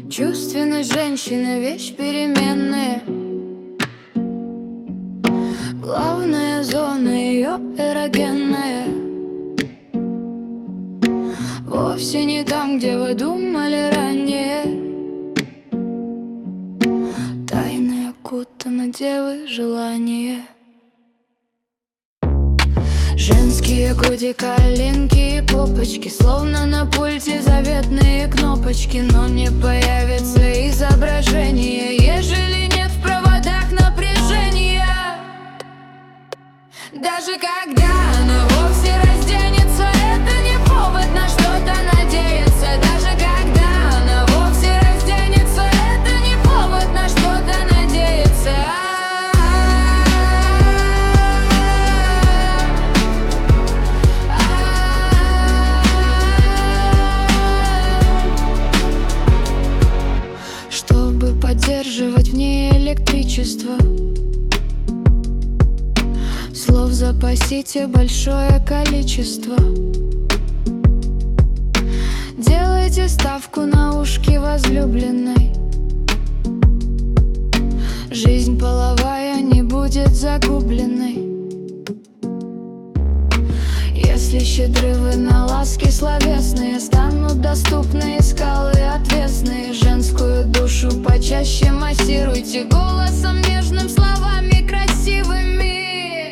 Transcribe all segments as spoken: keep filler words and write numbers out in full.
Чувственность женщины — вещь переменная. Главная зона ее эрогенная. Вовсе не там, где вы думали ранее. Тайны окутаны девы желания. Женские груди, коленки и попочки, словно на пульте заветные кнопочки. Но не появится изображение, ежели нет в проводах напряжения. Даже когда она вовсе разденется, это не повод на что-то надеяться. Даже когда она вовсе разденется, это не повод на что-то надеяться. Чтобы поддерживать в ней электричество, слов запасите большое количество. Делайте ставку на ушки возлюбленной. Жизнь половая не будет загубленной. Если щедры вы на ласки словесные, станут доступны скалы отвесные. Женскую душу почаще массируйте голосом нежным, словами красивыми.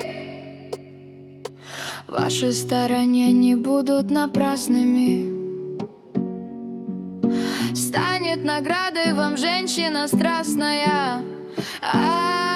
Ваши старания не будут напрасными. Станет наградой вам женщина страстная. А-а-а.